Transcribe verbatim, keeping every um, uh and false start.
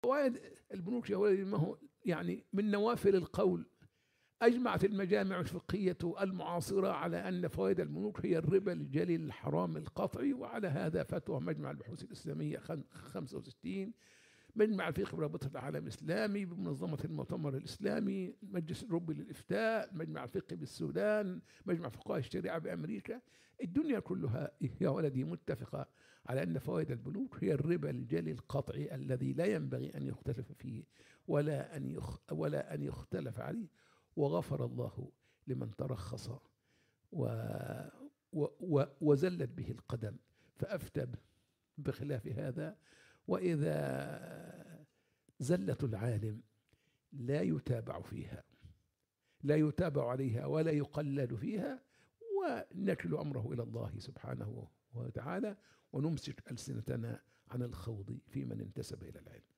فوائد البنوك يا ولدي ما هو يعني من نوافل القول. أجمعت المجامع الفقهية المعاصرة على أن فوائد البنوك هي الربا الجلي الحرام القطعي، وعلى هذا فتوى مجمع البحوث الإسلامية خمسة وستين، مجمع الفقه برابطة العالم الإسلامي، بمنظمة المؤتمر الإسلامي، مجلس الأوروبي للإفتاء، مجمع الفقه بالسودان، مجمع فقهاء الشريعة بأمريكا. الدنيا كلها يا ولدي متفقة على أن فوائد البنوك هي الربا الجلي القطعي الذي لا ينبغي أن يختلف فيه ولا أن يخ ولا أن يختلف عليه. وغفر الله لمن ترخص و و و وزلت به القدم فأفتى بخلاف هذا. وإذا زلة العالم لا يتابع فيها، لا يتابع عليها ولا يقلد فيها، ونكل أمره إلى الله سبحانه وتعالى، ونمسك ألسنتنا عن الخوض في من انتسب إلى العلم.